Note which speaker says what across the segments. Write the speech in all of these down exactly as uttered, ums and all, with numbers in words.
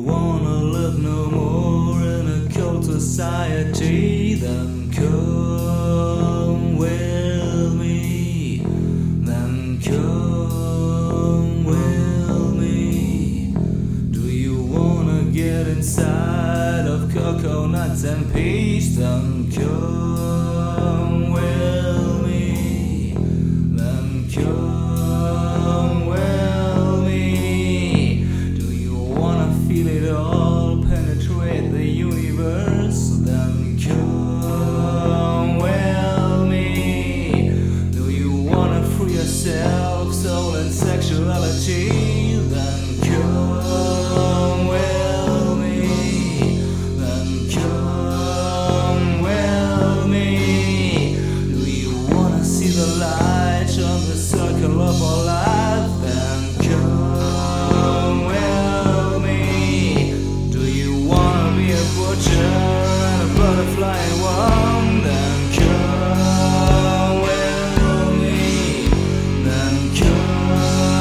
Speaker 1: wanna live no more in a cold society? Then come with me. Then come with me. Do you wanna get inside of cocoa nuts and peach? Then come with me. Then come with me. Do you wanna feel it all penetrate the universe? Then come with me. Do you wanna free yourself, soul and sexuality? Then come with me. Then come with me. Do you wanna see the light on the circle of our life? Then come with me. Do you wanna be a butcher and a butterfly in one? Then come with me. Then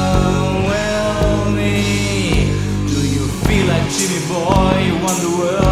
Speaker 1: come with me. Do you feel like Jimmy Boy? You want the world?